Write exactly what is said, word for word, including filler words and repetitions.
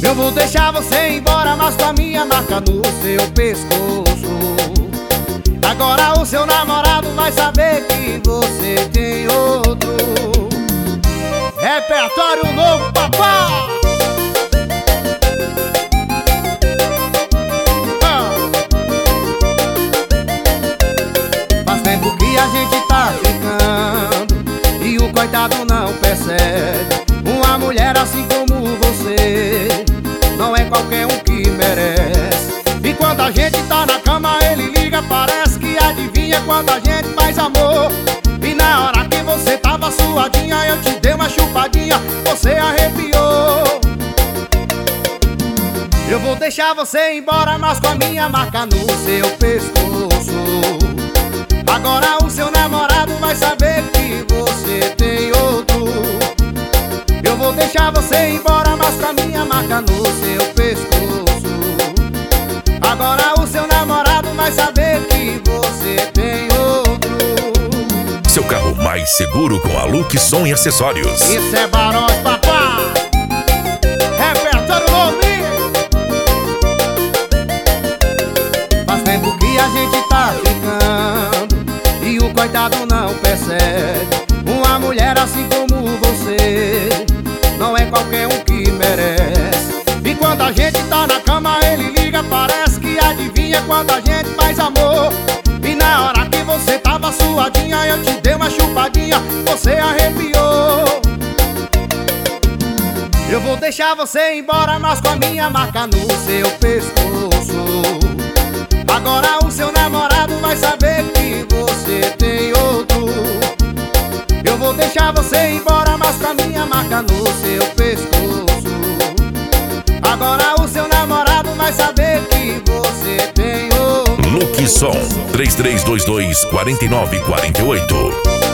Eu vou deixar você ir embora, mas com a minha marca no seu pescoço. Agora o seu namorado vai saber que você tem outro. Repertório novo, papai! Ah. Faz tempo que a gente tá ficando e o coitado não percebe. Uma mulher assim como você não é qualquer um que merece. E quando a gente tá na cama ele liga, parece que adivinha quando a gente faz amor. E na hora que você tava suadinha, eu te dei uma chupadinha, você arrepiou. Eu vou deixar você ir embora, mas com a minha marca no seu pescoço. Agora o seu namorado vai saber que você tem outro. Eu vou deixar você ir embora, mas com a minha marca no seu pescoço. Agora o seu namorado vai saber que você tem outro. Seu carro mais seguro com a Luxon e acessórios. Isso é Barões, papá. Repertório novo. Faz tempo que a gente tá ficando e o coitado não percebe. Uma mulher assim como você não é qualquer um que merece. E quando a gente tá na cama ele liga, parece que adivinha quando a gente faz amor. E na hora que você tava suadinha, eu te dei uma chupadinha, você arrepiou. Eu vou deixar você ir embora, mas com a minha marca no seu pescoço. Agora o seu namorado vai saber que você tem outro. Eu vou deixar você ir embora, mas com a minha marca no seu pescoço. Agora o seu namorado vai saber que você tem outro. Luxon três três dois dois, quatro nove quatro oito.